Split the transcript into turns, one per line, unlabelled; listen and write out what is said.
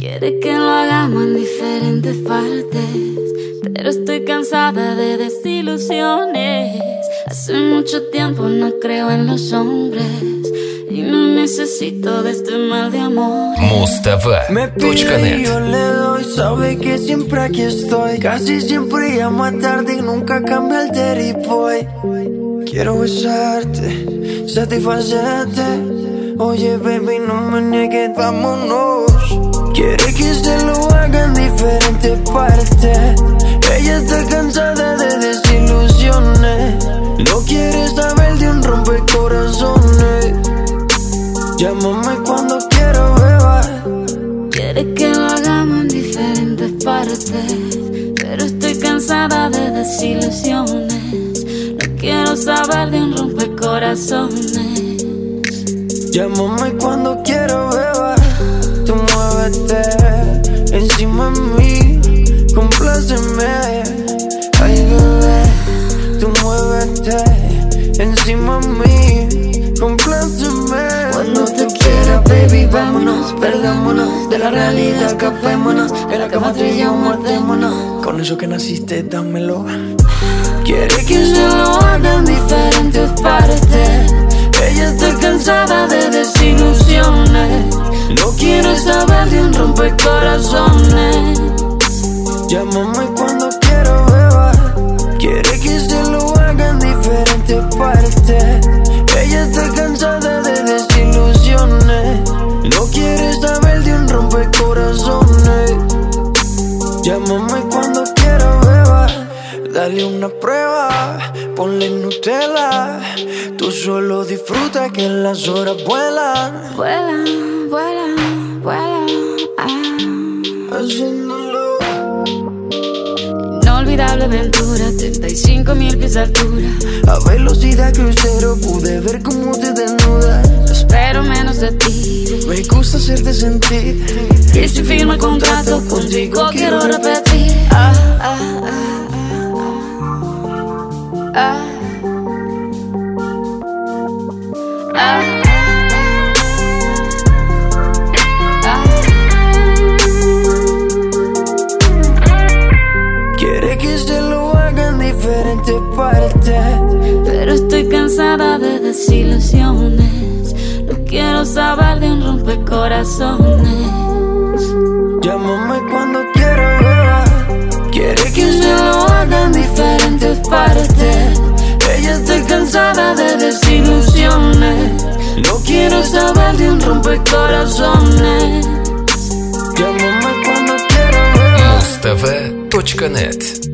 Quiere que lo hagamos en diferentes partes, pero estoy cansada de desilusiones. Hace mucho tiempo no creo en los hombres y no necesito de este mal de amor.
Me pide y yo le doy, sabe que siempre aquí estoy. Casi siempre llama tarde y nunca cambia el teripoy. Quiero besarte, satisfacerte. Oye baby, no me niegues, vámonos. Quiere que se lo haga en diferentes partes. Ella está cansada de desilusiones. No quiere saber de un rompecorazones. Llámame cuando quiero beber.
Quiere que lo hagamos en diferentes partes, pero estoy cansada de desilusiones. No quiero saber de un rompecorazones.
Llámame cuando quiero beber. Tú muévete encima de mí, compláceme. Ay bebé, tú muévete encima de mí, compláceme.
Cuando te quiera, baby, vámonos, perdámonos de la realidad, escapémonos. En la cama tú y yo mordémonos.
Con eso que naciste, dámelo.
Quiere que se lo haga en diferentes partes. Ella está cansada de desilusiones. No quiere saber de un rompecorazones.
Llámame cuando quiero beber. Quiere que se lo haga en diferentes partes. Ella está cansada de desilusiones. No quiere saber de un rompecorazones. Llámame cuando quiero beber. Dale una prueba, ponle Nutella. Tú solo disfruta que las horas vuelan.
Vuelan, vuelan, vuelan.
Haciéndolo.
Inolvidable aventura, 35.000 pies de altura.
A velocidad crucero pude ver cómo te desnudas.
Espero menos de ti.
Me gusta hacerte sentir.
Y si firmo el contrato contigo quiero repetir.
Quiere que se lo haga en diferentes partes,
pero estoy cansada de desilusiones. No quiero saber de un rompecorazones.
Llámame cuando quiero beber. Quiere que se lo haga en diferentes partes. Ella está cansada de desilusiones. No quiero saber de un rompecorazones. Llámame cuando quiero beber.
Muztv.net